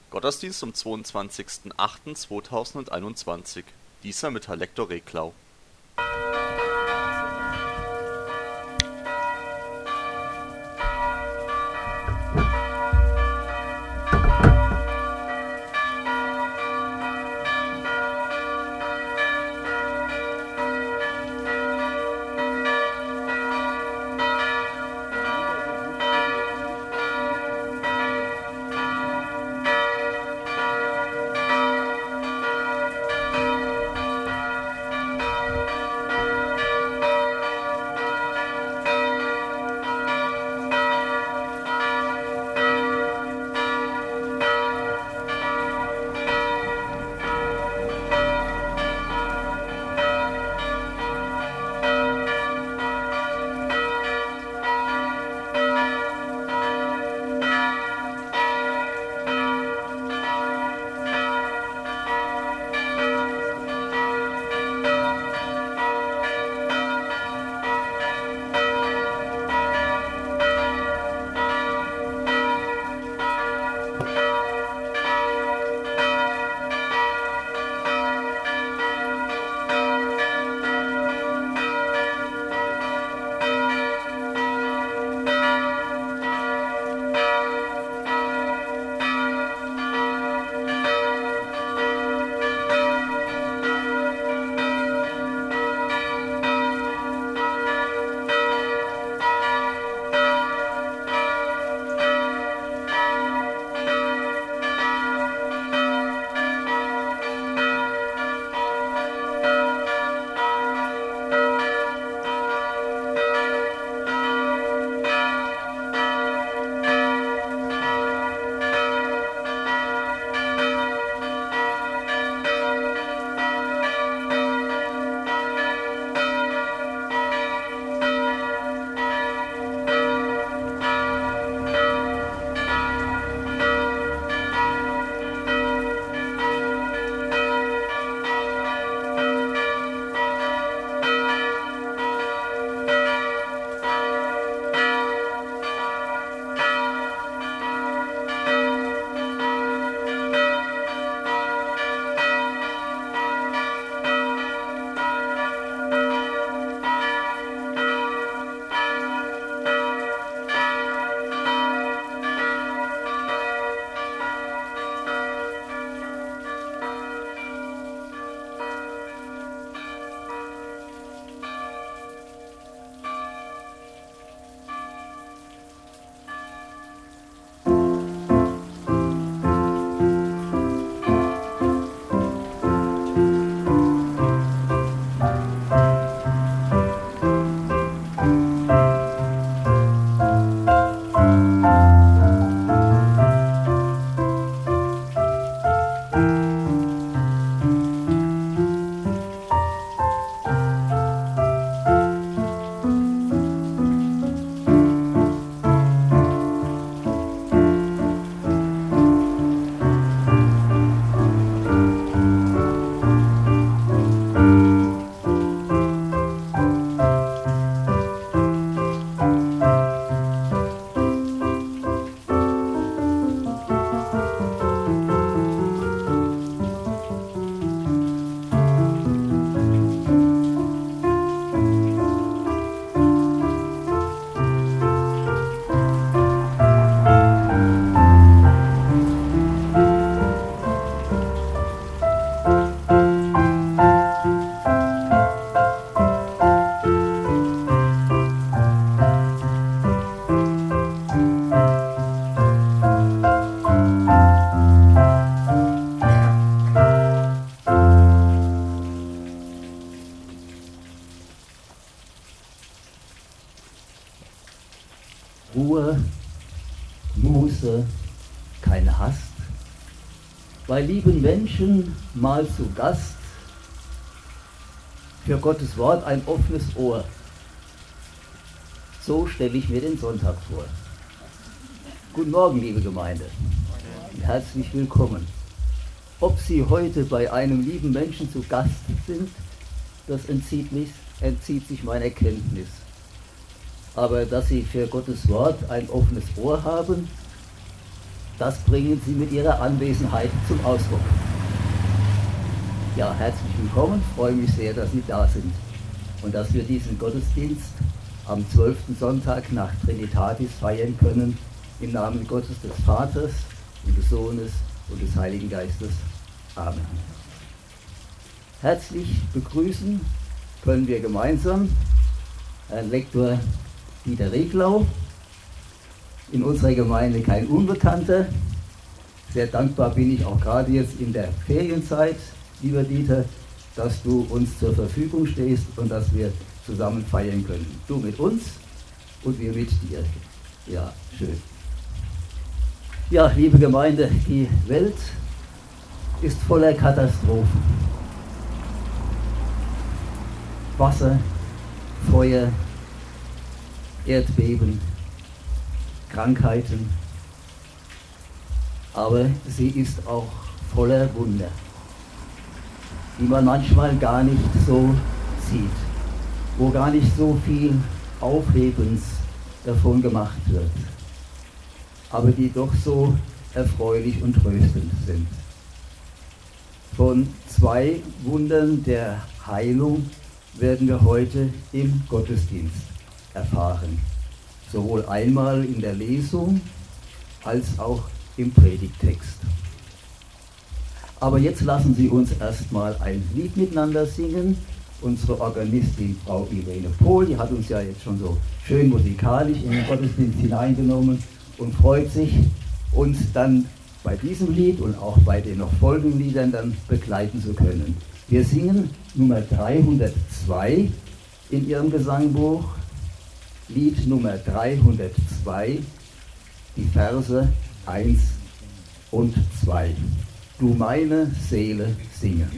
Gottesdienst am 22.08.2021. Dieser mit Herr Lektor Reklau. Ruhe, Muße, keine Hast, bei lieben Menschen mal zu Gast, für Gottes Wort ein offenes Ohr. So stelle ich mir den Sonntag vor. Guten Morgen, liebe Gemeinde, und herzlich willkommen. Ob Sie heute bei einem lieben Menschen zu Gast sind, das entzieht sich meiner Kenntnis. Aber dass Sie für Gottes Wort ein offenes Ohr haben, Das bringen Sie mit Ihrer Anwesenheit zum Ausdruck. Ja, herzlich willkommen, freue mich sehr, dass Sie da sind und dass wir diesen Gottesdienst am 12. Sonntag nach Trinitatis feiern können, im Namen Gottes des Vaters und des Sohnes und des Heiligen Geistes. Amen. Herzlich begrüßen können wir gemeinsam Herrn Lektor Dieter Reklau, in unserer Gemeinde kein Unbekannter. Sehr dankbar bin ich auch gerade jetzt in der Ferienzeit, lieber Dieter, dass du uns zur Verfügung stehst und dass wir zusammen feiern können. Du mit uns und wir mit dir. Ja, schön. Ja, liebe Gemeinde, die Welt ist voller Katastrophen. Wasser, Feuer, Erdbeben, Krankheiten, aber sie ist auch voller Wunder, die man manchmal gar nicht so sieht, wo gar nicht so viel Aufhebens davon gemacht wird, aber die doch so erfreulich und tröstend sind. Von 2 Wundern der Heilung werden wir heute im Gottesdienst erfahren. Sowohl einmal in der Lesung als auch im Predigttext. Aber jetzt lassen Sie uns erstmal ein Lied miteinander singen. Unsere Organistin Frau Irene Pohl, die hat uns ja jetzt schon so schön musikalisch in den Gottesdienst hineingenommen und freut sich, uns dann bei diesem Lied und auch bei den noch folgenden Liedern dann begleiten zu können. Wir singen Nummer 302 in Ihrem Gesangbuch, Lied Nummer 302, die Verse 1 und 2. Du meine Seele singe.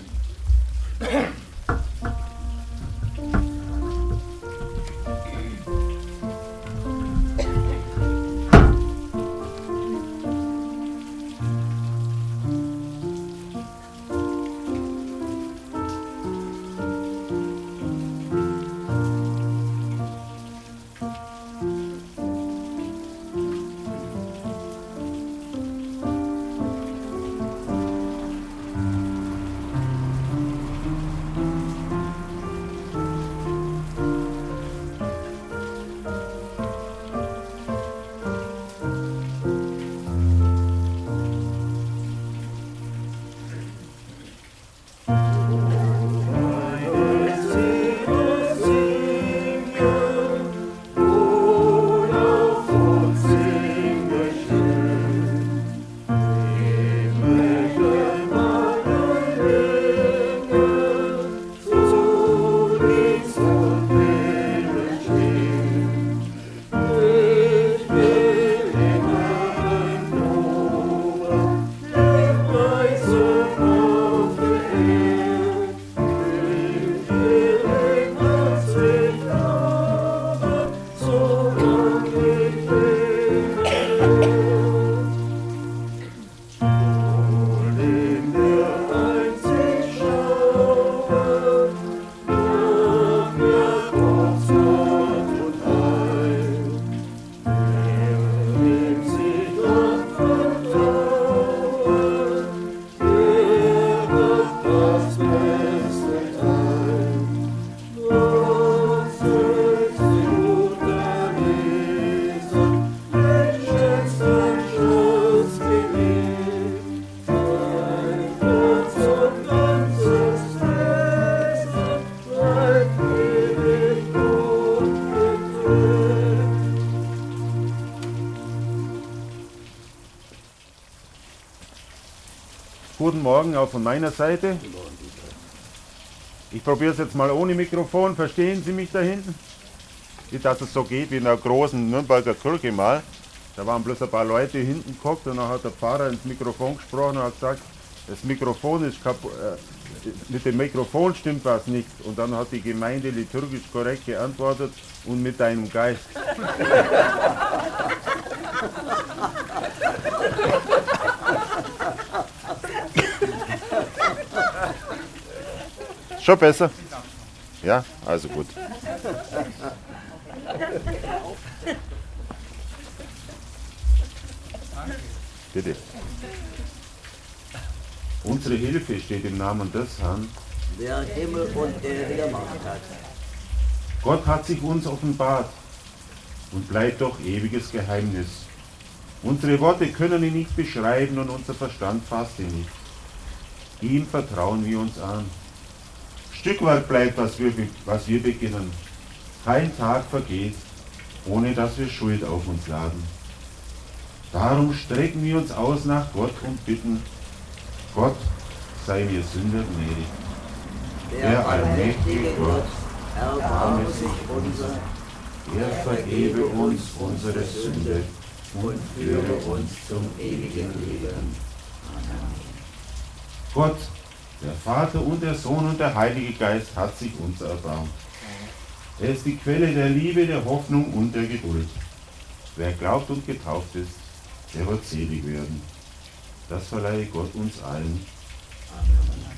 Guten Morgen auch von meiner Seite. Ich probiere es jetzt mal ohne Mikrofon. Verstehen Sie mich da hinten? Wie dass es so geht wie in einer großen Nürnberger Kirche mal. Da waren bloß ein paar Leute hinten geguckt und dann hat der Pfarrer ins Mikrofon gesprochen und hat gesagt, das Mikrofon ist kaputt, mit dem Mikrofon stimmt was nicht. Und dann hat die Gemeinde liturgisch korrekt geantwortet, und mit deinem Geist. Schon besser? Ja, also gut. Bitte. Unsere Hilfe steht im Namen des Herrn, der Himmel und Erde gemacht hat. Gott hat sich uns offenbart und bleibt doch ewiges Geheimnis. Unsere Worte können ihn nicht beschreiben und unser Verstand fasst ihn nicht. Ihm vertrauen wir uns an. Stückwerk bleibt, was wir beginnen. Kein Tag vergeht, ohne dass wir Schuld auf uns laden. Darum strecken wir uns aus nach Gott und bitten, Gott sei mir Sünder gnädig. Der allmächtige Gott, erbarme sich unser, er vergebe uns unsere Sünde und führe uns zum ewigen Leben. Amen. Gott, der Vater und der Sohn und der Heilige Geist hat sich uns erbarmt. Er ist die Quelle der Liebe, der Hoffnung und der Geduld. Wer glaubt und getauft ist, der wird selig werden. Das verleihe Gott uns allen. Amen.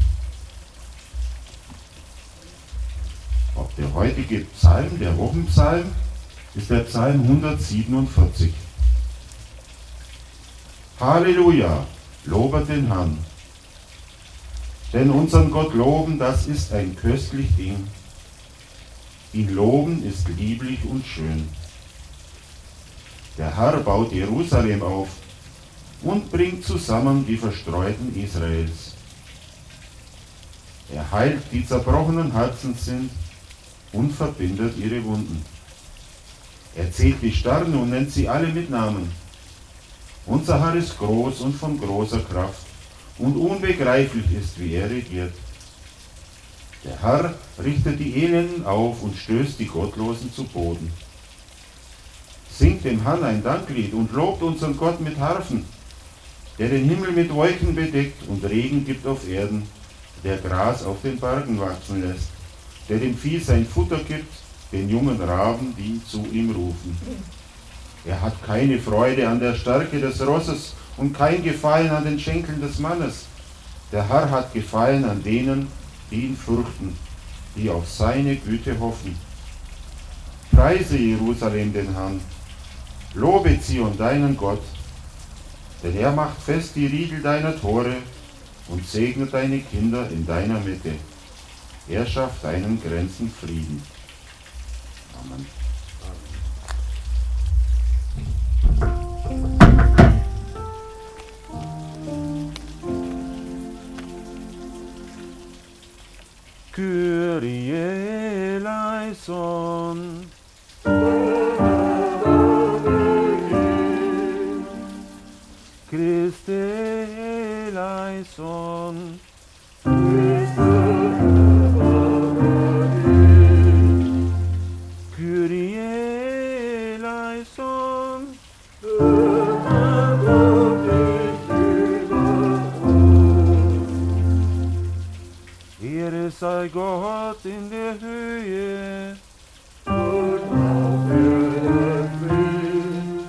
Auch der heutige Psalm, der Wochenpsalm, ist der Psalm 147. Halleluja, lobet den Herrn. Denn unseren Gott loben, das ist ein köstlich Ding. Ihn loben ist lieblich und schön. Der Herr baut Jerusalem auf und bringt zusammen die Verstreuten Israels. Er heilt die zerbrochenen Herzen sind und verbindet ihre Wunden. Er zählt die Sterne und nennt sie alle mit Namen. Unser Herr ist groß und von großer Kraft und unbegreiflich ist, wie er regiert. Der Herr richtet die Elenden auf und stößt die Gottlosen zu Boden. Singt dem Herrn ein Danklied und lobt unseren Gott mit Harfen, der den Himmel mit Wolken bedeckt und Regen gibt auf Erden, der Gras auf den Bergen wachsen lässt, der dem Vieh sein Futter gibt, den jungen Raben, die zu ihm rufen. Er hat keine Freude an der Stärke des Rosses und kein Gefallen an den Schenkeln des Mannes. Der Herr hat Gefallen an denen, die ihn fürchten, die auf seine Güte hoffen. Preise Jerusalem den Herrn, lobe Zion deinen Gott, denn er macht fest die Riegel deiner Tore und segnet deine Kinder in deiner Mitte. Er schafft deinen Grenzen Frieden. Amen. Kyrie eleison. Christe eleison. Kyrie eleison. Ehre sei Gott in der Höhe. Und auf Erden Frieden,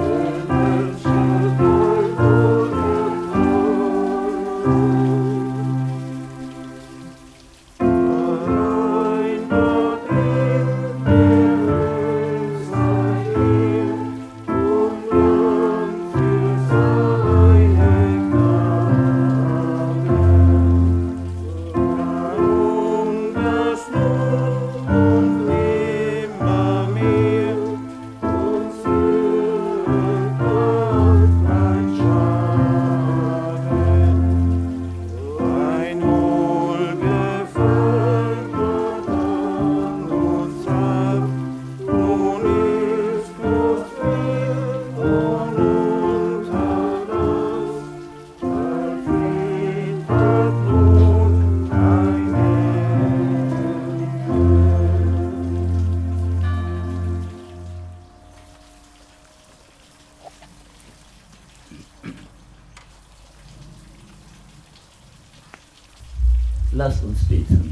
Lasst uns beten.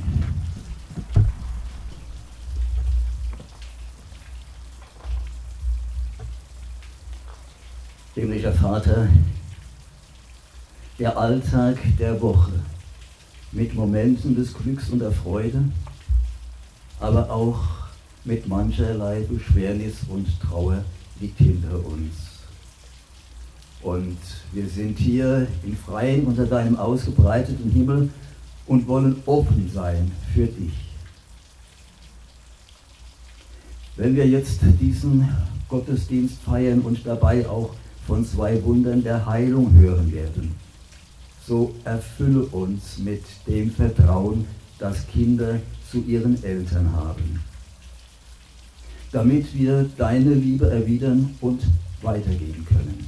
Himmlischer Vater, der Alltag der Woche mit Momenten des Glücks und der Freude, aber auch mit mancherlei Beschwernis und Trauer liegt hinter uns. Und wir sind hier im Freien unter deinem ausgebreiteten Himmel und wollen offen sein für dich. Wenn wir jetzt diesen Gottesdienst feiern und dabei auch von 2 Wundern der Heilung hören werden, so erfülle uns mit dem Vertrauen, das Kinder zu ihren Eltern haben, damit wir deine Liebe erwidern und weitergeben können.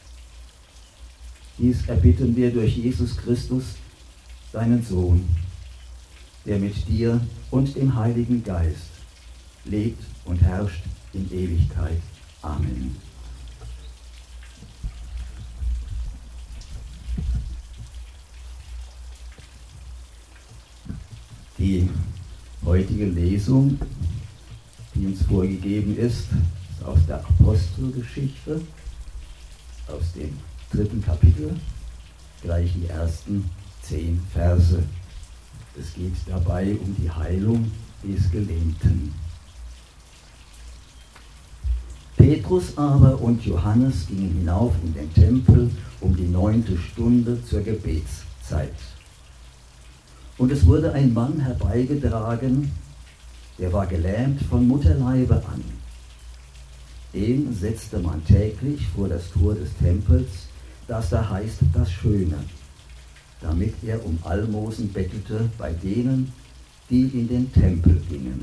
Dies erbitten wir durch Jesus Christus, deinen Sohn, der mit dir und dem Heiligen Geist lebt und herrscht in Ewigkeit. Amen. Die heutige Lesung, die uns vorgegeben ist aus der Apostelgeschichte, aus dem 3. Kapitel, gleich die ersten 10 Verse. Es geht dabei um die Heilung des Gelähmten. Petrus aber und Johannes gingen hinauf in den Tempel um die 9. Stunde zur Gebetszeit. Und es wurde ein Mann herbeigetragen, der war gelähmt von Mutterleibe an. Den setzte man täglich vor das Tor des Tempels, das da heißt das Schöne, damit er um Almosen bettelte bei denen, die in den Tempel gingen.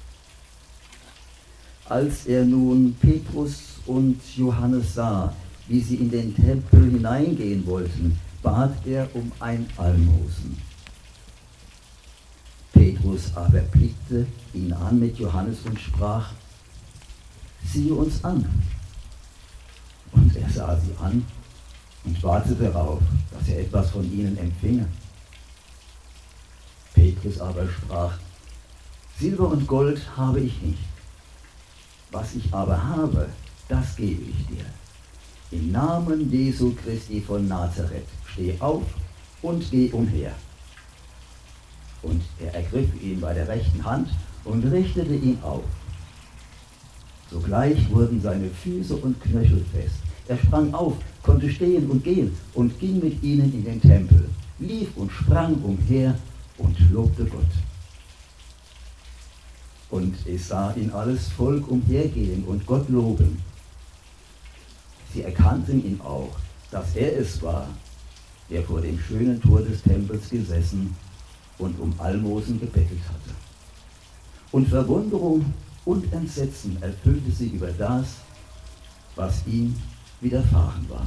Als er nun Petrus und Johannes sah, wie sie in den Tempel hineingehen wollten, bat er um ein Almosen. Petrus aber blickte ihn an mit Johannes und sprach: Siehe uns an. Und er sah sie an und wartete darauf, dass er etwas von ihnen empfinge. Petrus aber sprach: Silber und Gold habe ich nicht. Was ich aber habe, das gebe ich dir. Im Namen Jesu Christi von Nazareth, steh auf und geh umher. Und er ergriff ihn bei der rechten Hand und richtete ihn auf. Sogleich wurden seine Füße und Knöchel fest. Er sprang auf, konnte stehen und gehen und ging mit ihnen in den Tempel, lief und sprang umher und lobte Gott. Und es sah ihn alles Volk umhergehen und Gott loben. Sie erkannten ihn auch, dass er es war, der vor dem schönen Tor des Tempels gesessen und um Almosen gebettelt hatte. Und Verwunderung und Entsetzen erfüllte sie über das, was ihm widerfahren war.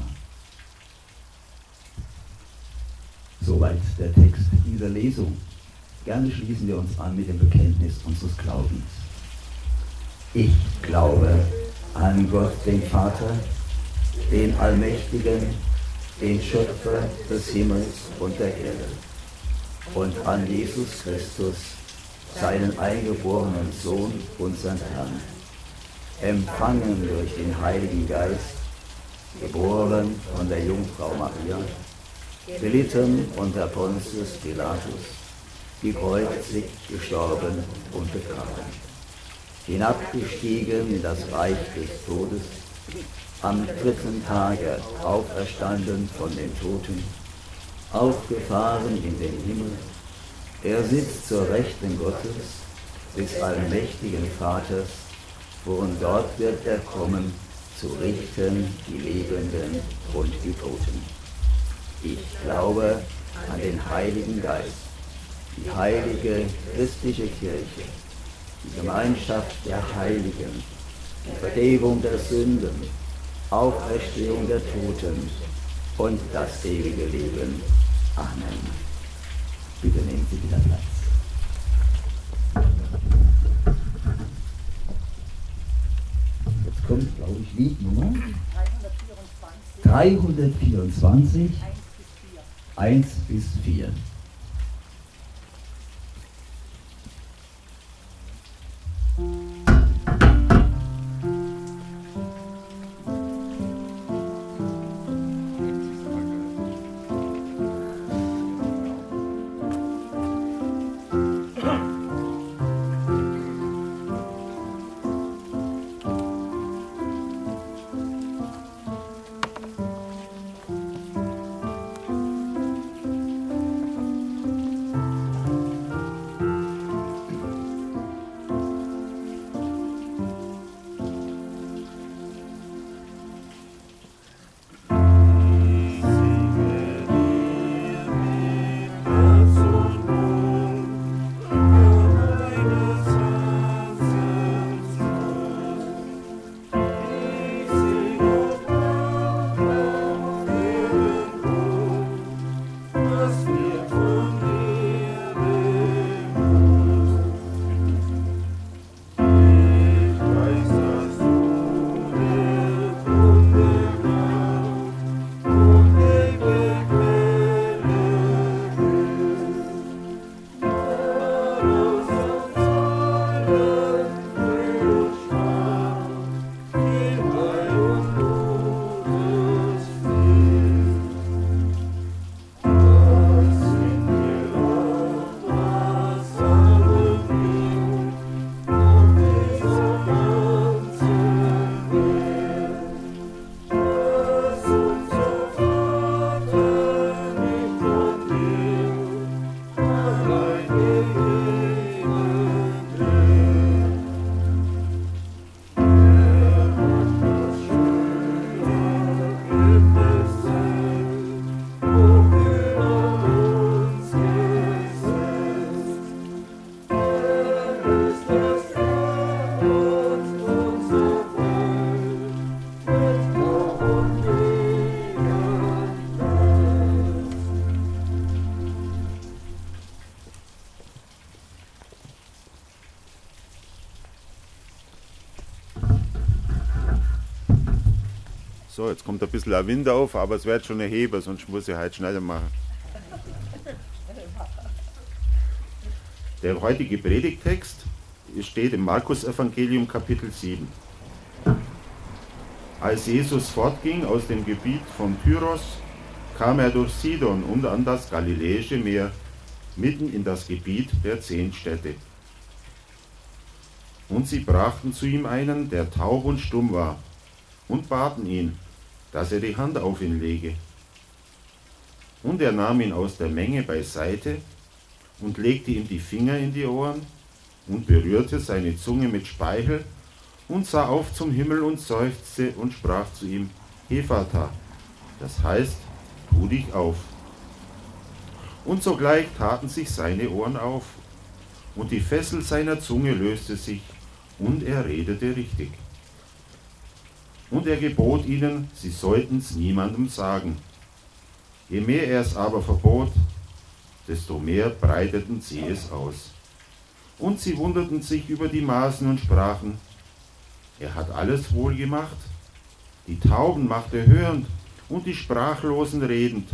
Soweit der Text dieser Lesung. Gerne schließen wir uns an mit dem Bekenntnis unseres Glaubens. Ich glaube an Gott, den Vater, den Allmächtigen, den Schöpfer des Himmels und der Erde, und an Jesus Christus, seinen eingeborenen Sohn, unseren Herrn, empfangen durch den Heiligen Geist, geboren von der Jungfrau Maria, gelitten unter Pontius Pilatus, gekreuzigt, gestorben und begraben, hinabgestiegen in das Reich des Todes, am 3. Tage auferstanden von den Toten, aufgefahren in den Himmel, er sitzt zur Rechten Gottes, des allmächtigen Vaters, und dort wird er kommen, zu richten die Lebenden und die Toten. Ich glaube an den Heiligen Geist, die heilige christliche Kirche, die Gemeinschaft der Heiligen, die Vergebung der Sünden, Auferstehung der Toten und das ewige Leben. Amen. Bitte nehmen Sie wieder Platz. Jetzt kommt, glaube ich, Liednummer 324, 1 bis 4. So, jetzt kommt ein bisschen ein Wind auf, aber es wird schon erheben, sonst muss ich halt schneller machen. Der heutige Predigttext steht im Markus-Evangelium Kapitel 7. Als Jesus fortging aus dem Gebiet von Tyros, kam er durch Sidon und an das Galiläische Meer, mitten in das Gebiet der 10 Städte. Und sie brachten zu ihm einen, der taub und stumm war, und baten ihn, dass er die Hand auf ihn lege. Und er nahm ihn aus der Menge beiseite und legte ihm die Finger in die Ohren und berührte seine Zunge mit Speichel und sah auf zum Himmel und seufzte und sprach zu ihm, Ephata, das heißt, tu dich auf. Und sogleich taten sich seine Ohren auf, und die Fessel seiner Zunge löste sich, und er redete richtig. Und er gebot ihnen, sie sollten's niemandem sagen. Je mehr er es aber verbot, desto mehr breiteten sie es aus. Und sie wunderten sich über die Maßen und sprachen, er hat alles wohl gemacht, die Tauben macht er hörend und die Sprachlosen redend.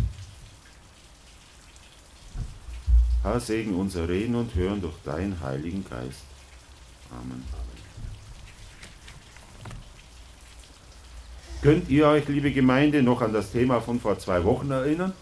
Herr, segne unser Reden und Hören durch deinen Heiligen Geist. Amen. Könnt ihr euch, liebe Gemeinde, noch an das Thema von vor 2 Wochen erinnern?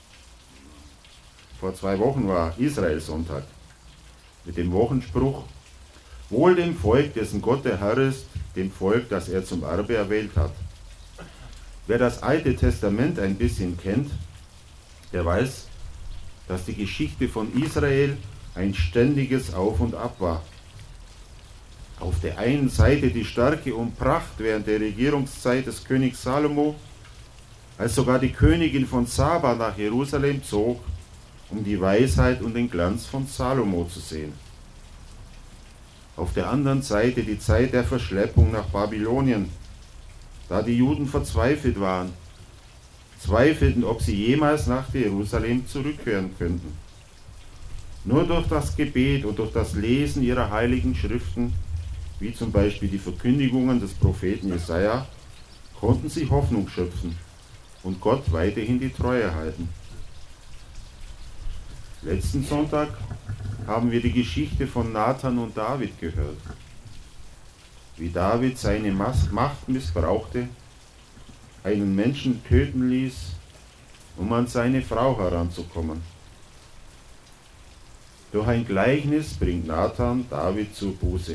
Vor 2 Wochen war Israel-Sonntag mit dem Wochenspruch, wohl dem Volk, dessen Gott der Herr ist, dem Volk, das er zum Erbe erwählt hat. Wer das Alte Testament ein bisschen kennt, der weiß, dass die Geschichte von Israel ein ständiges Auf und Ab war. Auf der einen Seite die Stärke und Pracht während der Regierungszeit des Königs Salomo, als sogar die Königin von Saba nach Jerusalem zog, um die Weisheit und den Glanz von Salomo zu sehen. Auf der anderen Seite die Zeit der Verschleppung nach Babylonien, da die Juden verzweifelt waren, zweifelten, ob sie jemals nach Jerusalem zurückkehren könnten. Nur durch das Gebet und durch das Lesen ihrer heiligen Schriften, wie zum Beispiel die Verkündigungen des Propheten Jesaja, konnten sie Hoffnung schöpfen und Gott weiterhin die Treue halten. Letzten Sonntag haben wir die Geschichte von Nathan und David gehört. Wie David seine Macht missbrauchte, einen Menschen töten ließ, um an seine Frau heranzukommen. Durch ein Gleichnis bringt Nathan David zur Buße.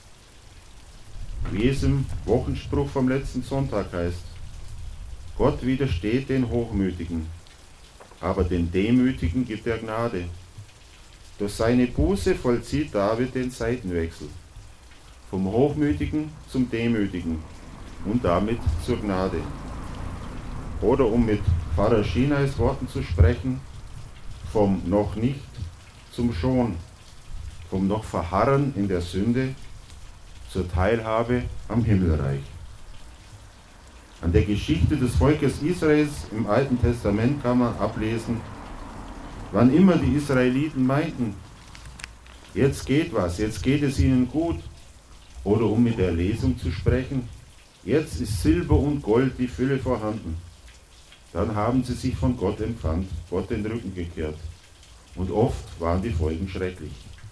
Wie es im Wochenspruch vom letzten Sonntag heißt, Gott widersteht den Hochmütigen, aber den Demütigen gibt er Gnade. Durch seine Buße vollzieht David den Seitenwechsel, vom Hochmütigen zum Demütigen und damit zur Gnade. Oder um mit Pfarrer Schienais Worten zu sprechen, vom noch nicht zum schon, vom noch Verharren in der Sünde zur Teilhabe am Himmelreich. An der Geschichte des Volkes Israels im Alten Testament kann man ablesen, wann immer die Israeliten meinten, jetzt geht was, jetzt geht es ihnen gut, oder um mit der Lesung zu sprechen, jetzt ist Silber und Gold die Fülle vorhanden, dann haben sie sich von Gott entfernt, Gott den Rücken gekehrt. Und oft waren die Folgen schrecklich.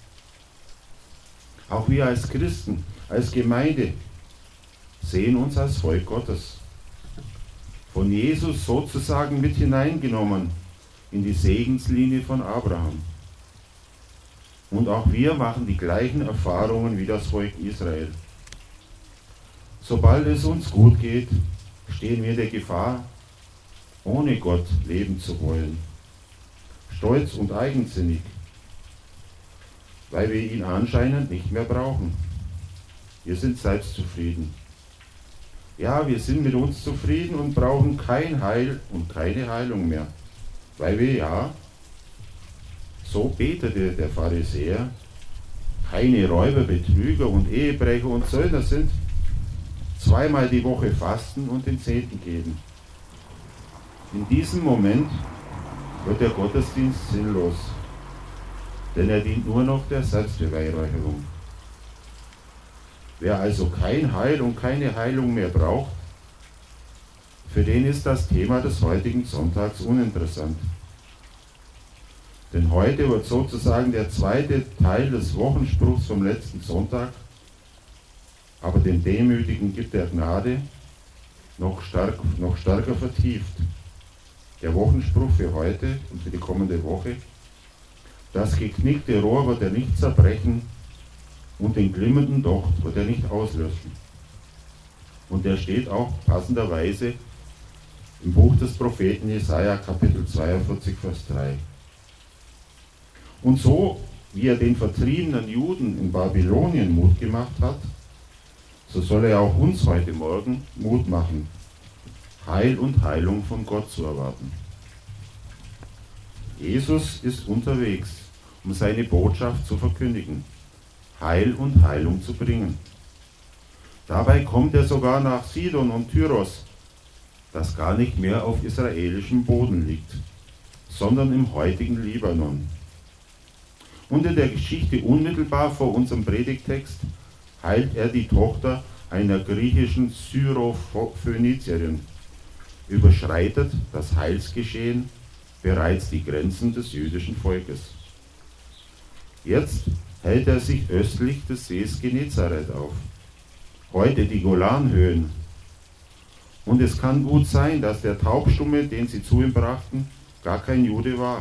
Auch wir als Christen, als Gemeinde, sehen uns als Volk Gottes. Von Jesus sozusagen mit hineingenommen in die Segenslinie von Abraham. Und auch wir machen die gleichen Erfahrungen wie das Volk Israel. Sobald es uns gut geht, stehen wir der Gefahr, ohne Gott leben zu wollen. Stolz und eigensinnig, weil wir ihn anscheinend nicht mehr brauchen. Wir sind selbstzufrieden. Ja, wir sind mit uns zufrieden und brauchen kein Heil und keine Heilung mehr, weil wir ja, so betete der Pharisäer, keine Räuber, Betrüger und Ehebrecher und Söldner sind, 2-mal die Woche fasten und den Zehnten geben. In diesem Moment wird der Gottesdienst sinnlos, denn er dient nur noch der Selbstbeweihräucherung. Wer also kein Heil und keine Heilung mehr braucht, für den ist das Thema des heutigen Sonntags uninteressant. Denn heute wird sozusagen der zweite Teil des Wochenspruchs vom letzten Sonntag, aber den Demütigen gibt er Gnade, noch stärker vertieft. Der Wochenspruch für heute und für die kommende Woche: Das geknickte Rohr wird er nicht zerbrechen und den glimmenden Docht wird er nicht auslöschen. Und der steht auch passenderweise im Buch des Propheten Jesaja, Kapitel 42, Vers 3. Und so, wie er den vertriebenen Juden in Babylonien Mut gemacht hat, so soll er auch uns heute Morgen Mut machen, Heil und Heilung von Gott zu erwarten. Jesus ist unterwegs, um seine Botschaft zu verkündigen, Heil und Heilung zu bringen. Dabei kommt er sogar nach Sidon und Tyros, das gar nicht mehr auf israelischem Boden liegt, sondern im heutigen Libanon. Und in der Geschichte unmittelbar vor unserem Predigtext heilt er die Tochter einer griechischen Syrophönizierin, überschreitet das Heilsgeschehen bereits die Grenzen des jüdischen Volkes. Jetzt hält er sich östlich des Sees Genezareth auf, heute die Golanhöhen. Und es kann gut sein, dass der Taubstumme, den sie zu ihm brachten, gar kein Jude war.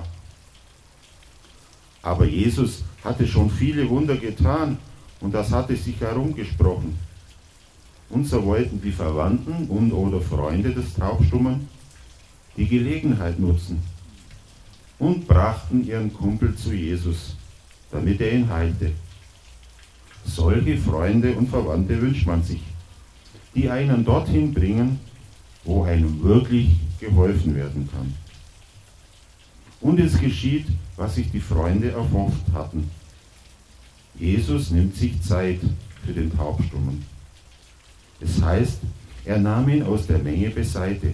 Aber Jesus hatte schon viele Wunder getan und das hatte sich herumgesprochen. Und so wollten die Verwandten und oder Freunde des Taubstummen die Gelegenheit nutzen und brachten ihren Kumpel zu Jesus, damit er ihn heilte. Solche Freunde und Verwandte wünscht man sich, die einen dorthin bringen, wo einem wirklich geholfen werden kann. Und es geschieht, was sich die Freunde erhofft hatten. Jesus nimmt sich Zeit für den Taubstummen. Es heißt, er nahm ihn aus der Menge beiseite.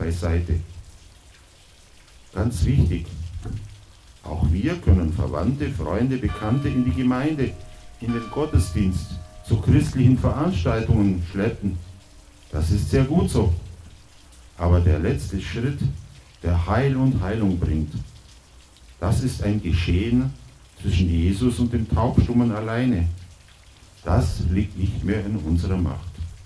Ganz wichtig, auch wir können Verwandte, Freunde, Bekannte in die Gemeinde, in den Gottesdienst, zu christlichen Veranstaltungen schleppen. Das ist sehr gut so. Aber der letzte Schritt, der Heil und Heilung bringt, das ist ein Geschehen zwischen Jesus und dem Taubstummen alleine. Das liegt nicht mehr in unserer Macht.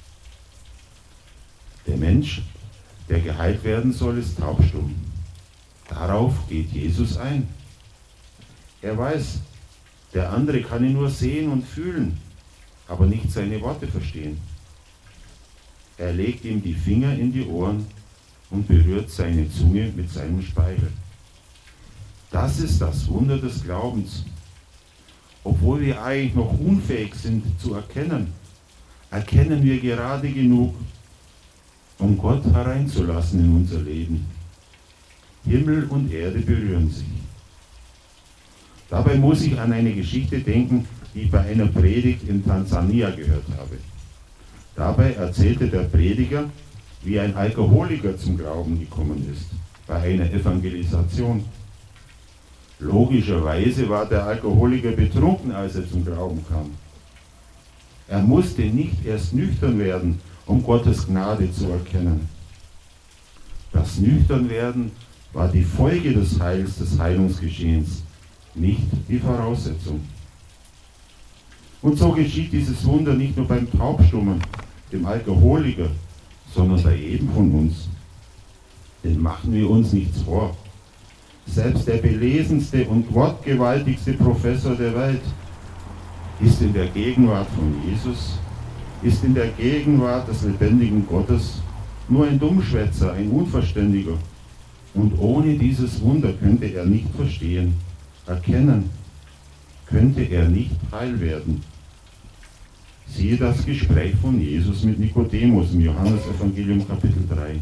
Der Mensch, der geheilt werden soll, ist taubstumm. Darauf geht Jesus ein. Er weiß, der andere kann ihn nur sehen und fühlen, aber nicht seine Worte verstehen. Er legt ihm die Finger in die Ohren und berührt seine Zunge mit seinem Speichel. Das ist das Wunder des Glaubens. Obwohl wir eigentlich noch unfähig sind zu erkennen, erkennen wir gerade genug, um Gott hereinzulassen in unser Leben. Himmel und Erde berühren sich. Dabei muss ich an eine Geschichte denken, die ich bei einer Predigt in Tansania gehört habe. Dabei erzählte der Prediger, wie ein Alkoholiker zum Glauben gekommen ist, bei einer Evangelisation. Logischerweise war der Alkoholiker betrunken, als er zum Glauben kam. Er musste nicht erst nüchtern werden, um Gottes Gnade zu erkennen. Das Nüchternwerden war die Folge des Heils, des Heilungsgeschehens, nicht die Voraussetzung. Und so geschieht dieses Wunder nicht nur beim Taubstummen, dem Alkoholiker, sondern bei jedem von uns. Denn machen wir uns nichts vor. Selbst der belesenste und wortgewaltigste Professor der Welt ist in der Gegenwart von Jesus, ist in der Gegenwart des lebendigen Gottes nur ein Dummschwätzer, ein Unverständiger. Und ohne dieses Wunder könnte er nicht verstehen, erkennen, könnte er nicht heil werden. Siehe das Gespräch von Jesus mit Nikodemus im Johannesevangelium Kapitel 3.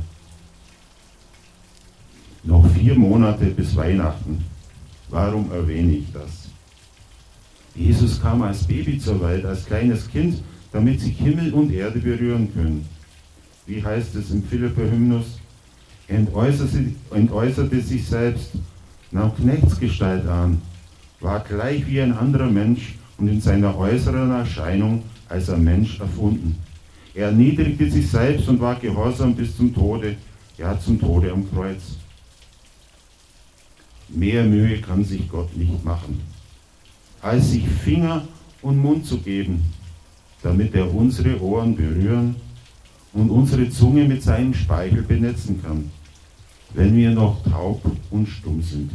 Noch 4 Monate bis Weihnachten. Warum erwähne ich das? Jesus kam als Baby zur Welt, als kleines Kind, damit sich Himmel und Erde berühren können. Wie heißt es im Philipper-Hymnus? Entäußerte sich selbst, nahm Knechtsgestalt an, war gleich wie ein anderer Mensch und in seiner äußeren Erscheinung als ein Mensch erfunden. Er erniedrigte sich selbst und war gehorsam bis zum Tode, ja zum Tode am Kreuz. Mehr Mühe kann sich Gott nicht machen, als sich Finger und Mund zu geben, damit er unsere Ohren berühren und unsere Zunge mit seinem Speichel benetzen kann, wenn wir noch taub und stumm sind.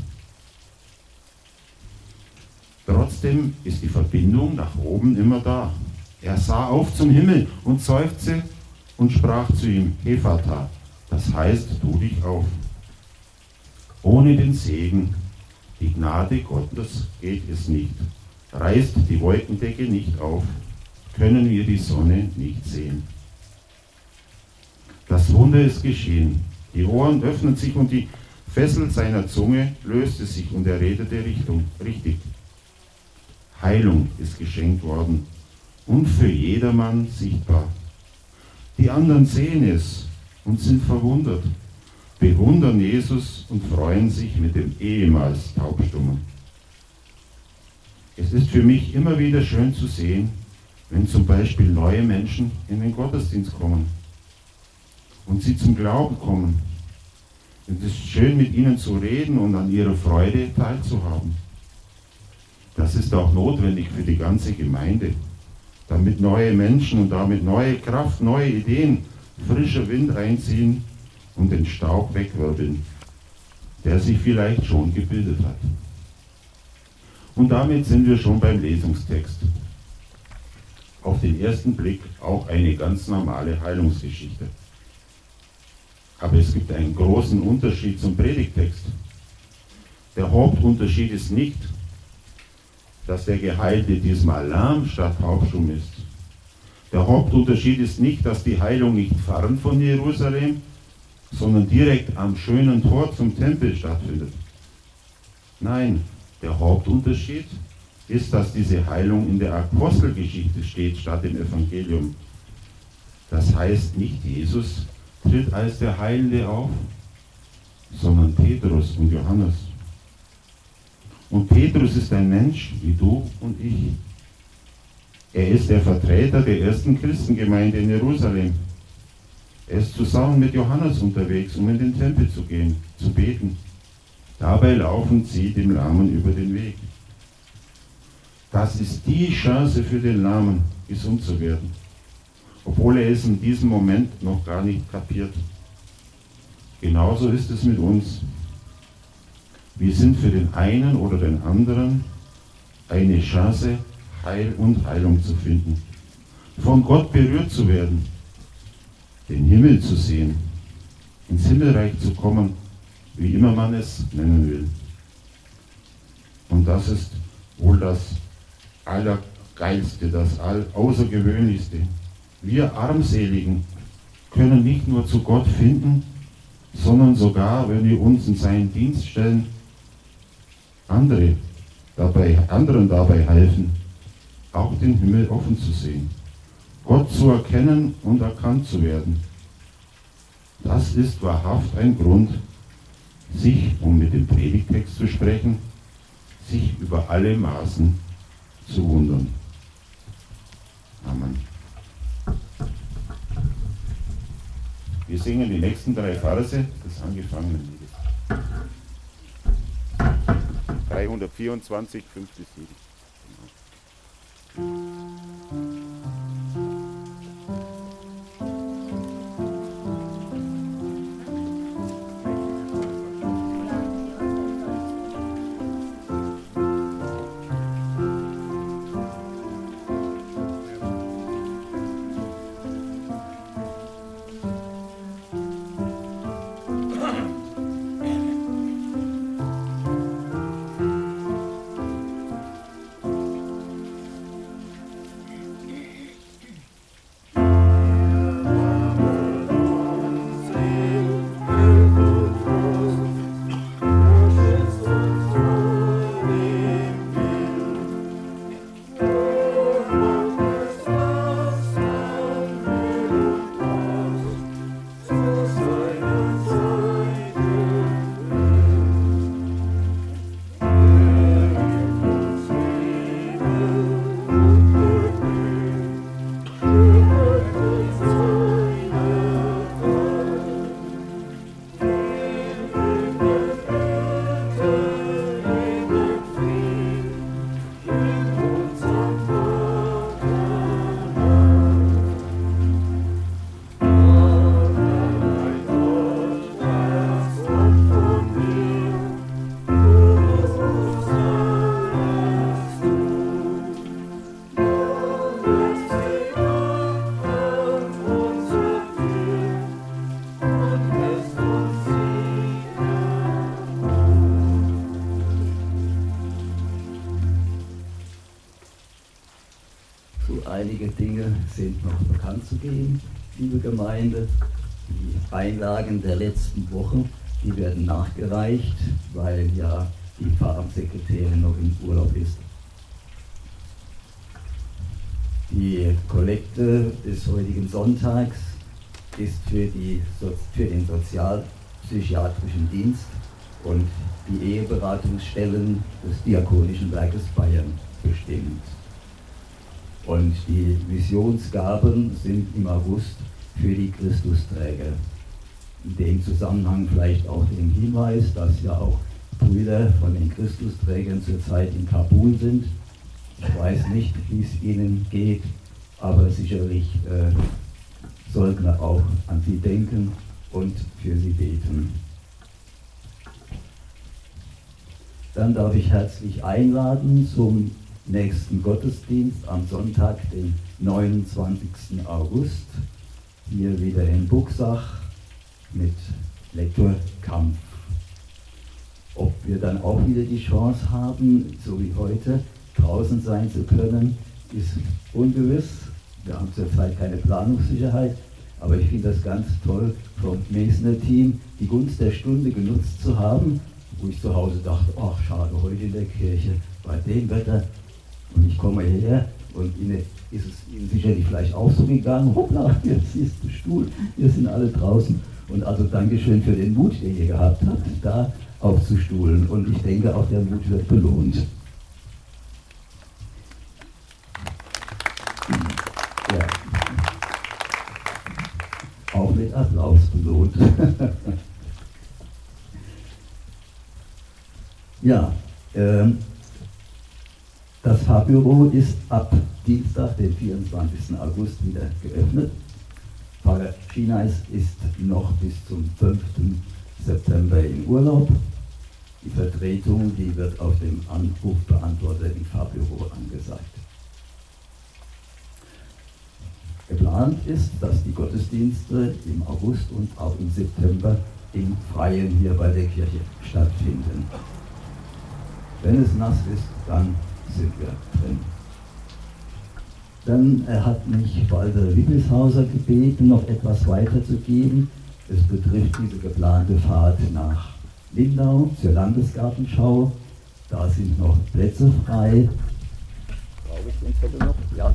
Trotzdem ist die Verbindung nach oben immer da. Er sah auf zum Himmel und seufzte und sprach zu ihm, Ephata, das heißt, tu dich auf. Ohne den Segen, die Gnade Gottes geht es nicht. Reißt die Wolkendecke nicht auf, können wir die Sonne nicht sehen. Das Wunder ist geschehen. Die Ohren öffnen sich und die Fessel seiner Zunge löste sich und er redete richtig. Heilung ist geschenkt worden und für jedermann sichtbar. Die anderen sehen es und sind verwundert, bewundern Jesus und freuen sich mit dem ehemals Taubstummen. Es ist für mich immer wieder schön zu sehen, wenn zum Beispiel neue Menschen in den Gottesdienst kommen und sie zum Glauben kommen. Und es ist schön, mit ihnen zu reden und an ihrer Freude teilzuhaben. Das ist auch notwendig für die ganze Gemeinde, damit neue Menschen und damit neue Kraft, neue Ideen, frischer Wind einziehen und den Staub wegwirbeln, der sich vielleicht schon gebildet hat. Und damit sind wir schon beim Lesungstext. Auf den ersten Blick auch eine ganz normale Heilungsgeschichte. Aber es gibt einen großen Unterschied zum Predigtext. Der Hauptunterschied ist nicht, dass der Geheilte diesmal lahm statt taubstumm ist. Der Hauptunterschied ist nicht, dass die Heilung nicht fern von Jerusalem, sondern direkt am schönen Tor zum Tempel stattfindet. Nein, der Hauptunterschied ist, dass diese Heilung in der Apostelgeschichte steht, statt im Evangelium. Das heißt, nicht Jesus tritt als der Heilende auf, sondern Petrus und Johannes. Und Petrus ist ein Mensch wie du und ich. Er ist der Vertreter der ersten Christengemeinde in Jerusalem. Er ist zusammen mit Johannes unterwegs, um in den Tempel zu gehen, zu beten. Dabei laufen sie dem Lahmen über den Weg. Das ist die Chance für den Lahmen, gesund zu werden, obwohl er es in diesem Moment noch gar nicht kapiert. Genauso ist es mit uns. Wir sind für den einen oder den anderen eine Chance, Heil und Heilung zu finden, von Gott berührt zu werden, den Himmel zu sehen, ins Himmelreich zu kommen, wie immer man es nennen will. Und das ist wohl das Allergeilste, das Außergewöhnlichste. Wir Armseligen können nicht nur zu Gott finden, sondern sogar, wenn wir uns in seinen Dienst stellen, anderen dabei helfen, auch den Himmel offen zu sehen, Gott zu erkennen und erkannt zu werden. Das ist wahrhaft ein Grund, sich, um mit dem Predigtext zu sprechen, sich über alle Maßen zu wundern. Amen. Wir singen die nächsten 3 Verse des angefangenen Liedes. 324, 5 bis 7. einige Dinge sind noch bekannt zu geben, liebe Gemeinde. Die Einlagen der letzten Woche, die werden nachgereicht, weil ja die Pfarramtssekretärin noch im Urlaub ist. Die Kollekte des heutigen Sonntags ist für den sozialpsychiatrischen Dienst und die Eheberatungsstellen des Diakonischen Werkes Bayern bestimmt. Und die Missionsgaben sind im August für die Christusträger. In dem Zusammenhang vielleicht auch den Hinweis, dass ja auch Brüder von den Christusträgern zurzeit in Kabul sind. Ich weiß nicht, wie es ihnen geht, aber sicherlich sollten wir auch an sie denken und für sie beten. Dann darf ich herzlich einladen zum nächsten Gottesdienst am Sonntag, den 29. August, hier wieder in Buxach mit Lektor Kampf. Ob wir dann auch wieder die Chance haben, so wie heute, draußen sein zu können, ist ungewiss. Wir haben zurzeit keine Planungssicherheit, aber ich finde das ganz toll, vom Mesner Team die Gunst der Stunde genutzt zu haben, wo ich zu Hause dachte, ach schade, heute in der Kirche, bei dem Wetter. Und ich komme hierher und Ihnen ist es Ihnen sicherlich vielleicht auch so gegangen, hoppla, jetzt ist der Stuhl, wir sind alle draußen. Und also Dankeschön für den Mut, den ihr gehabt habt, da aufzustuhlen. Und ich denke, auch der Mut wird belohnt. Ja. Auch mit Applaus belohnt. Ja, das Pfarrbüro ist ab Dienstag, den 24. August, wieder geöffnet. Pfarrer Schienais ist noch bis zum 5. September in Urlaub. Die Vertretung, die wird auf dem Anrufbeantworter im Pfarrbüro angesagt. Geplant ist, dass die Gottesdienste im August und auch im September im Freien hier bei der Kirche stattfinden. Wenn es nass ist, dann sind wir drin. Dann hat mich Walter Wickelshauser gebeten, noch etwas weiterzugeben. Es betrifft diese geplante Fahrt nach Lindau zur Landesgartenschau. Da sind noch Plätze frei. Brauche ich den Zettel noch? Ja.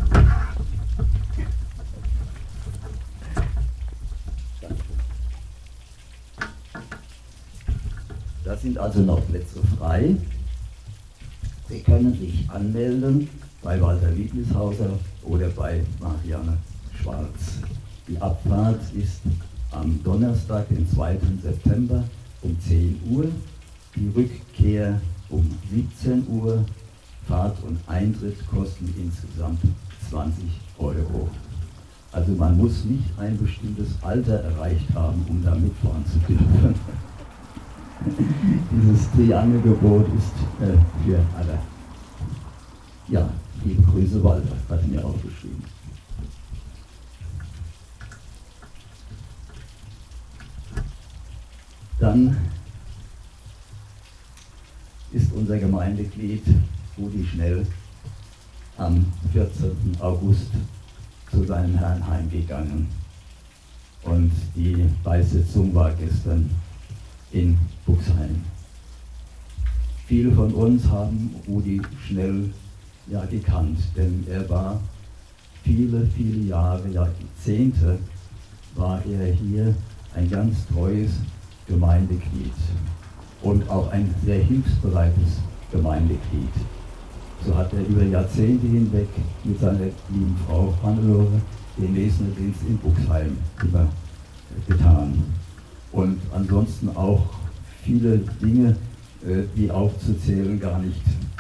Da sind also noch Plätze frei. Sie können sich anmelden bei Walter Wieglishauser oder bei Marianne Schwarz. Die Abfahrt ist am Donnerstag, den 2. September um 10 Uhr, die Rückkehr um 17 Uhr. Fahrt und Eintritt kosten insgesamt 20 €. Also man muss nicht ein bestimmtes Alter erreicht haben, um da mitfahren zu dürfen. Dieses Triangelgebot ist für alle. Ja, liebe Grüße Walter, hat mir auch geschrieben. Dann ist unser Gemeindeglied Rudi Schnell am 14. August zu seinem Herrn heimgegangen. Und die Beisetzung war gestern in Buxheim. Viele von uns haben Rudi Schnell ja gekannt, denn er war viele, viele Jahre, Jahrzehnte, war er hier ein ganz treues Gemeindeglied und auch ein sehr hilfsbereites Gemeindeglied. So hat er über Jahrzehnte hinweg mit seiner lieben Frau Hannelore den Lesnerdienst in Buxheim immer getan. Und ansonsten auch viele Dinge, die aufzuzählen gar nicht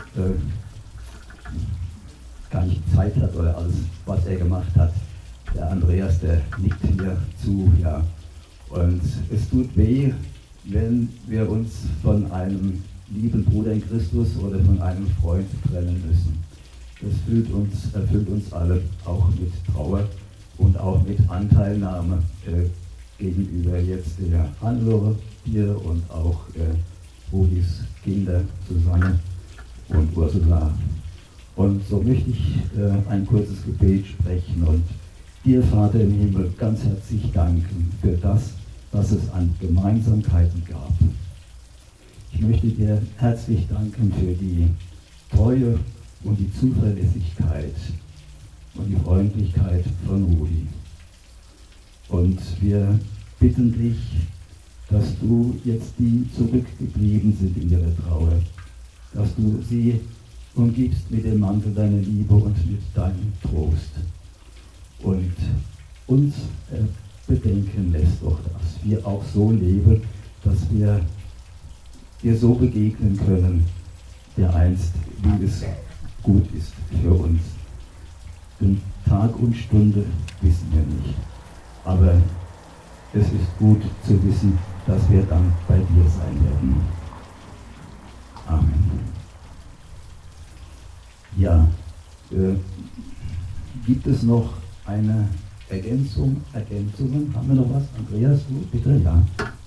Zeit hat oder alles, was er gemacht hat. Der Andreas, der nickt hier zu, ja. Und es tut weh, wenn wir uns von einem lieben Bruder in Christus oder von einem Freund trennen müssen. Das erfüllt uns alle auch mit Trauer und auch mit Anteilnahme gegenüber jetzt der Hannelore hier und auch Rudis Kinder Susanne und Ursula. Und so möchte ich ein kurzes Gebet sprechen und dir, Vater im Himmel, ganz herzlich danken für das, was es an Gemeinsamkeiten gab. Ich möchte dir herzlich danken für die Treue und die Zuverlässigkeit und die Freundlichkeit von Rudi. Und wir bitten dich, dass du jetzt die zurückgeblieben sind in ihrer Trauer, dass du sie umgibst mit dem Mantel deiner Liebe und mit deinem Trost und uns bedenken lässt doch, dass wir auch so leben, dass wir dir so begegnen können, der einst, wie es gut ist für uns. Denn Tag und Stunde wissen wir nicht, aber es ist gut zu wissen, dass wir dann bei dir sein werden. Amen. Ja, gibt es noch eine Ergänzungen? Haben wir noch was? Andreas, du bitte? Ja.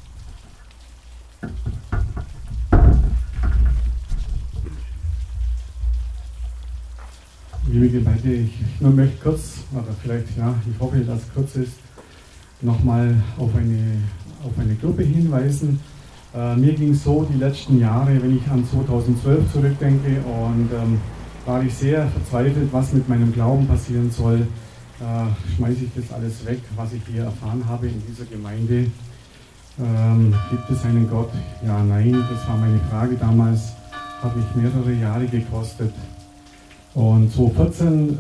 Liebe Gemeinde, ich nur möchte kurz, oder vielleicht, ja, ich hoffe, dass es kurz ist, nochmal auf eine Gruppe hinweisen. Mir ging es so die letzten Jahre, wenn ich an 2012 zurückdenke, und war ich sehr verzweifelt, was mit meinem Glauben passieren soll. Schmeiße ich das alles weg, was ich hier erfahren habe in dieser Gemeinde? Gibt es einen Gott? Ja, nein, das war meine Frage damals, hat mich mehrere Jahre gekostet. Und 2014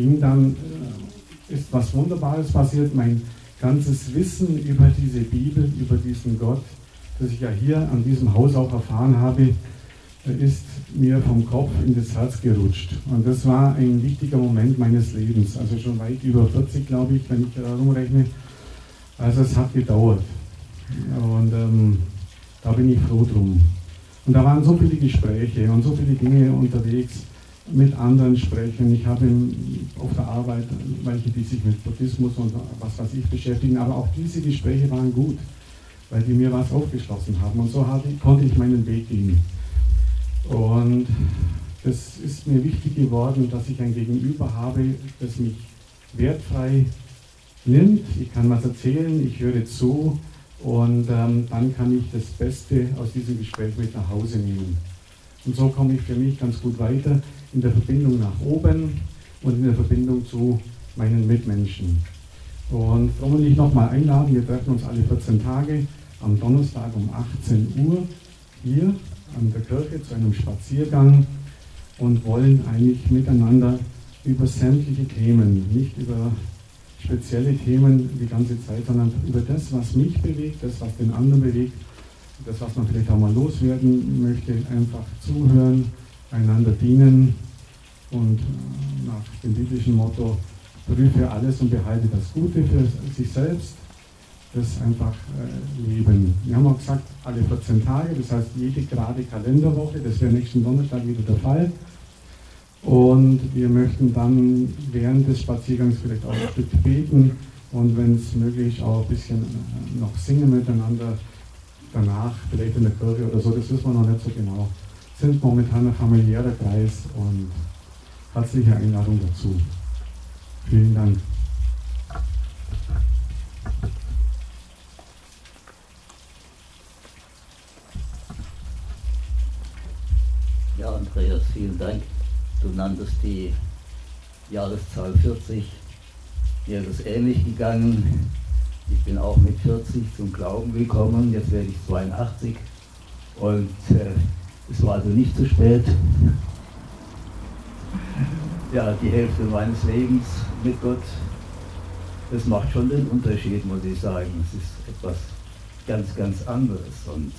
ist was Wunderbares passiert. Mein ganzes Wissen über diese Bibel, über diesen Gott, das ich ja hier an diesem Haus auch erfahren habe, ist mir vom Kopf in das Herz gerutscht. Und das war ein wichtiger Moment meines Lebens, also schon weit über 40, glaube ich, wenn ich da rumrechne. Also es hat gedauert. Und da bin ich froh drum. Und da waren so viele Gespräche und so viele Dinge unterwegs, mit anderen sprechen. Ich habe auf der Arbeit welche, die sich mit Buddhismus und was weiß ich beschäftigen, aber auch diese Gespräche waren gut, weil die mir was aufgeschlossen haben. Und so konnte ich meinen Weg gehen. Und das ist mir wichtig geworden, dass ich ein Gegenüber habe, das mich wertfrei nimmt. Ich kann was erzählen, ich höre zu, und dann kann ich das Beste aus diesem Gespräch mit nach Hause nehmen. Und so komme ich für mich ganz gut weiter in der Verbindung nach oben und in der Verbindung zu meinen Mitmenschen. Und darum will ich nochmal einladen, wir treffen uns alle 14 Tage am Donnerstag um 18 Uhr hier an der Kirche zu einem Spaziergang und wollen eigentlich miteinander über sämtliche Themen, nicht über spezielle Themen die ganze Zeit, sondern über das, was mich bewegt, das, was den anderen bewegt, das, was man vielleicht auch mal loswerden möchte, einfach zuhören, einander dienen und nach dem biblischen Motto, prüfe alles und behalte das Gute für sich selbst, das einfach leben. Wir haben auch gesagt, alle 14 Tage, das heißt jede gerade Kalenderwoche, das wäre nächsten Donnerstag wieder der Fall. Und wir möchten dann während des Spaziergangs vielleicht auch ein Stück beten und wenn es möglich ist, auch ein bisschen noch singen miteinander. Danach, vielleicht in der Kirche oder so, das wissen wir noch nicht so genau. Sind momentan ein familiärer Kreis und herzliche Einladung dazu. Vielen Dank. Ja, Andreas, vielen Dank. Du nanntest die Jahreszahl 40. Mir ist es ähnlich gegangen. Ich bin auch mit 40 zum Glauben gekommen, jetzt werde ich 82 und es war also nicht zu spät. Ja, die Hälfte meines Lebens mit Gott, das macht schon den Unterschied, muss ich sagen. Es ist etwas ganz, ganz anderes und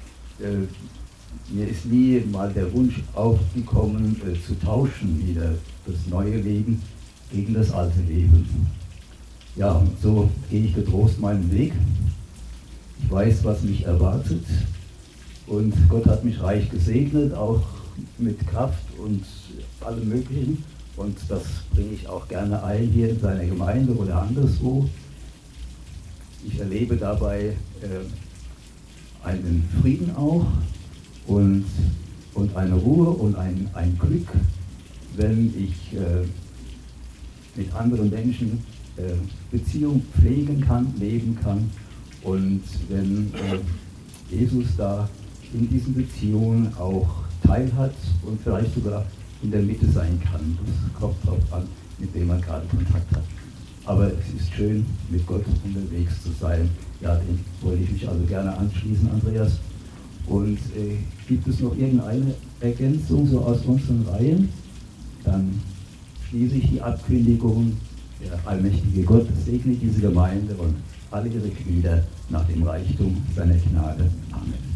mir ist nie mal der Wunsch aufgekommen, zu tauschen wieder das neue Leben gegen das alte Leben. Ja, und so gehe ich getrost meinen Weg. Ich weiß, was mich erwartet und Gott hat mich reich gesegnet, auch mit Kraft und allem Möglichen, und das bringe ich auch gerne ein hier in seiner Gemeinde oder anderswo. Ich erlebe dabei einen Frieden auch und eine Ruhe und ein Glück, wenn ich mit anderen Menschen Beziehung pflegen kann, leben kann und wenn Jesus da in diesen Beziehungen auch teilhat und vielleicht sogar in der Mitte sein kann. Das kommt darauf an, mit wem man gerade Kontakt hat. Aber es ist schön, mit Gott unterwegs zu sein. Ja, dem wollte ich mich also gerne anschließen, Andreas. Und gibt es noch irgendeine Ergänzung so aus unseren Reihen? Dann schließe ich die Abkündigung. Der allmächtige Gott segne diese Gemeinde und alle ihre Glieder nach dem Reichtum seiner Gnade. Amen.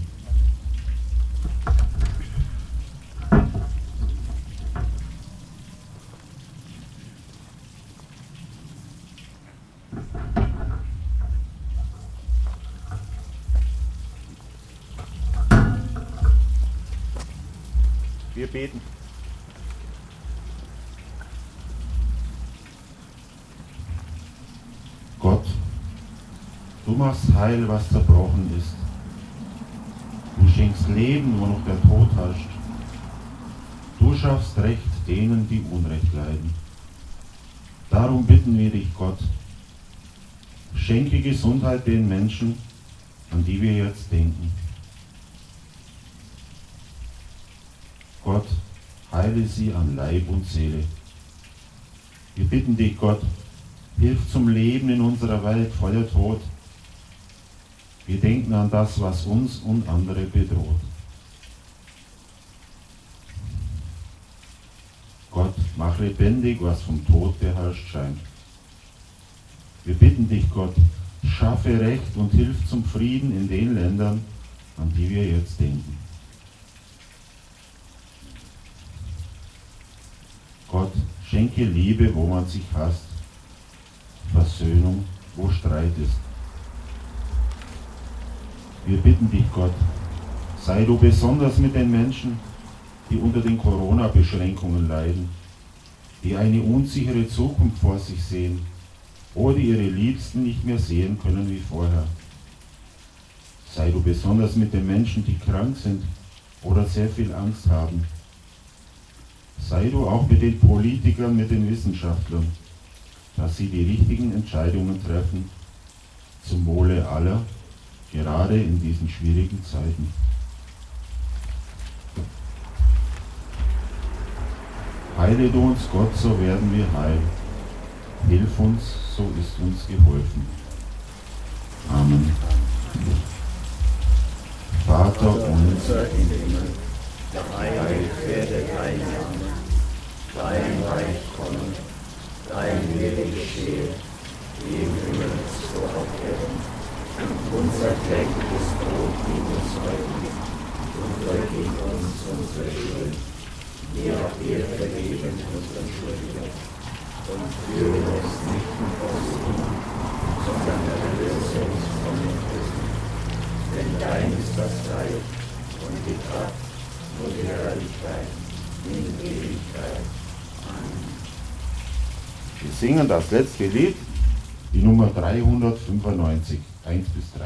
Wir beten. Gott, du machst heil, was zerbrochen ist. Du schenkst Leben, wo noch der Tod herrscht. Du schaffst Recht denen, die Unrecht leiden. Darum bitten wir dich, Gott, schenke Gesundheit den Menschen, an die wir jetzt denken. Gott, heile sie an Leib und Seele. Wir bitten dich, Gott, hilf zum Leben in unserer Welt voller Tod. Wir denken an das, was uns und andere bedroht. Gott, mach lebendig, was vom Tod beherrscht scheint. Wir bitten dich, Gott, schaffe Recht und hilf zum Frieden in den Ländern, an die wir jetzt denken. Gott, schenke Liebe, wo man sich hasst, Versöhnung, wo Streit ist. Wir bitten dich, Gott, sei du besonders mit den Menschen, die unter den Corona-Beschränkungen leiden, die eine unsichere Zukunft vor sich sehen oder ihre Liebsten nicht mehr sehen können wie vorher. Sei du besonders mit den Menschen, die krank sind oder sehr viel Angst haben. Sei du auch mit den Politikern, mit den Wissenschaftlern, dass sie die richtigen Entscheidungen treffen, zum Wohle aller, gerade in diesen schwierigen Zeiten. Heile du uns, Gott, so werden wir heil. Hilf uns, so ist uns geholfen. Amen. Vater unser im Himmel, geheiligt werde dein Name, dein Reich komme, dein Wille geschehe, wie im Himmel so auf Erden. Unser tägliches Brot gib uns heute und vergib uns unsere Schuld, wie auch wir vergeben unseren Schuldigern. Und führe uns nicht in Versuchung, sondern erlöse uns von dem Bösen. Denn dein ist das Reich und die Kraft und die Herrlichkeit in Ewigkeit. Amen. Wir singen das letzte Lied, die Nummer 395, 1 bis 3.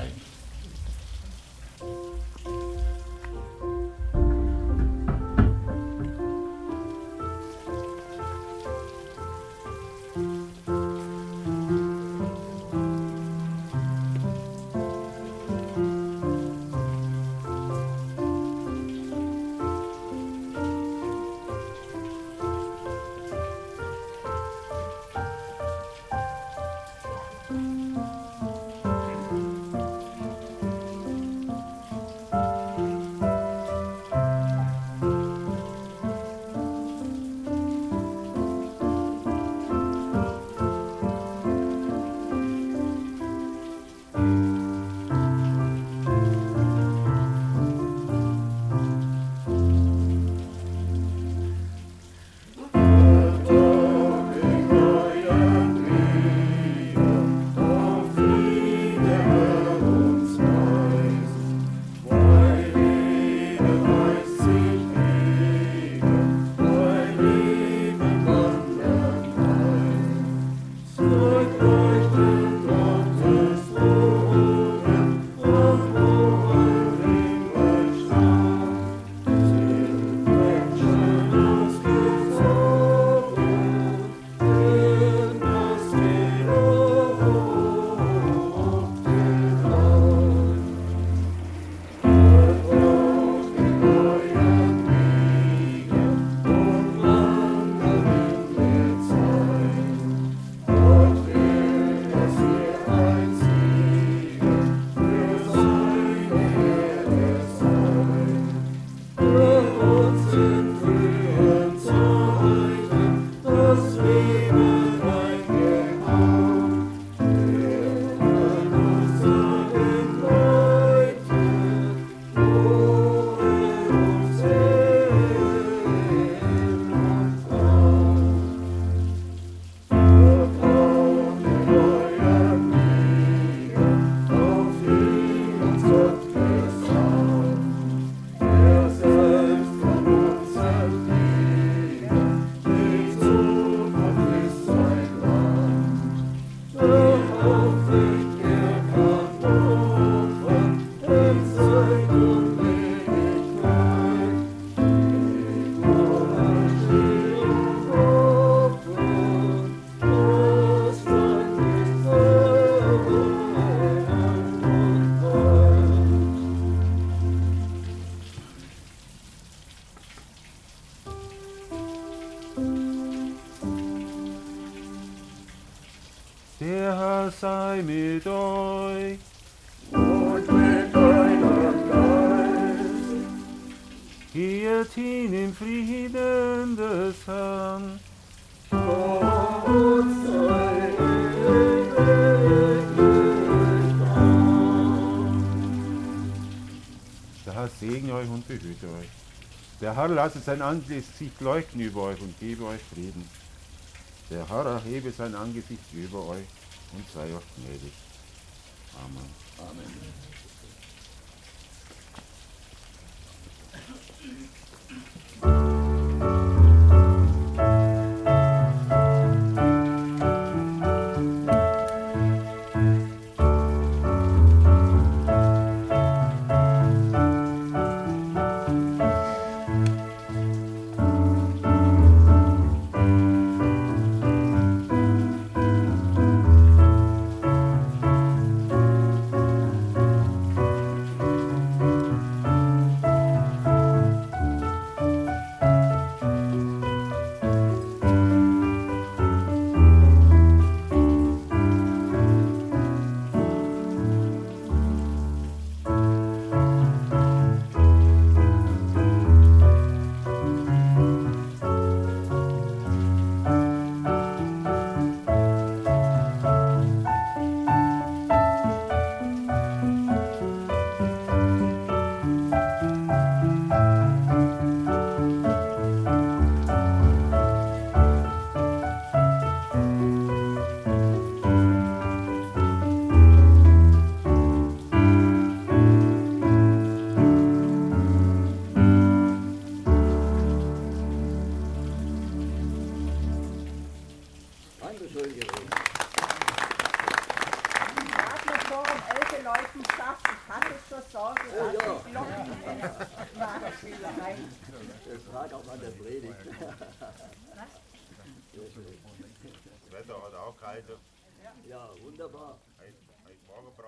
Der Herr sei mit euch. Und mit deinem Geist. Geht hin im Frieden des Herrn. Gott sei Der Herr segne euch und behüte euch. Der Herr lasse sein Angesicht leuchten über euch und gebe euch Frieden. Der Herr erhebe sein Angesicht über euch und sei euch gnädig. Amen. Amen. Das Wetter hat auch kalt. Ja, wunderbar. Morgen